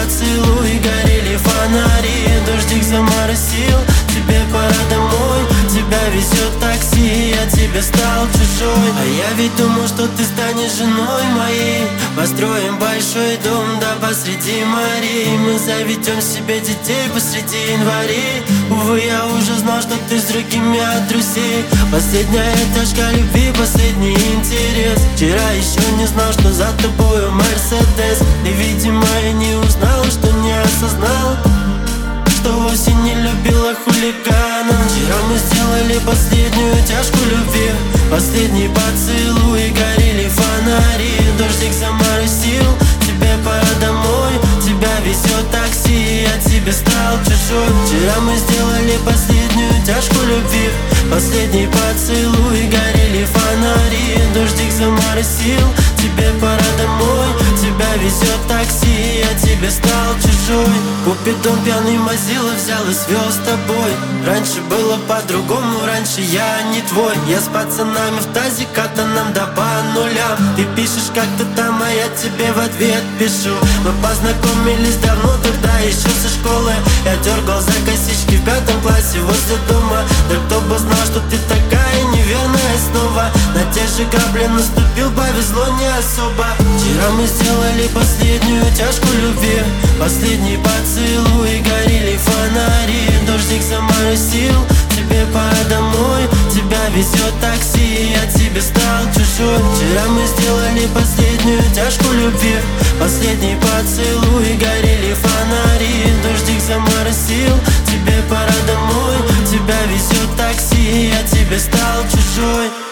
поцелуй, горели фонари, дождик заморосил. Тебе пора домой, тебя везет такси, я тебе стал чужой. А я ведь думал, что ты станешь женой моей. Построим большой дом, да посреди морей. Мы заведем себе детей посреди январей. Увы, я уже знал, что ты с другими от друзей. Последняя этажка любви, последний интерес. Вчера еще не знал, что за тобою Мерседес. И, видимо, я не узнал, что не осознал, что вовсе не любила хулигана. Вчера мы сделали последнюю тяжку любви. Последний поцелуй, горели фонари, дождик заморосил. Тебе пора домой, тебя везет такси, я тебе стал чужой. Вчера мы сделали последнюю тяжку любви. Последний поцелуй, горели фонари, дождик заморосил. Тебе пора домой, тебя везет такси, я тебе стал чужой. Купидон пьяный Мазила взял и свел с тобой. Раньше было по-другому, раньше я не твой. Я с пацанами в тазе, катаном да по нулям. Ты пишешь как-то там, а я тебе в ответ пишу. Мы познакомились давно, тогда еще со школы. Я дергал за косички в 5 классе возле дома. Да кто бы знал, что ты такая неверная снова. На те же грабли наступил, повезло не особо. Вчера мы сделали последнюю тяжку любви. Последний поцелуй, горели фонари, дождик заморосил. Тебе пора домой, тебя везет такси, я тебе стал чужой. Вчера мы сделали последнюю тяжку любви. Последний поцелуй, горели фонари, дождик заморосил. Тебе пора домой, тебя везет такси, я тебе стал чужой.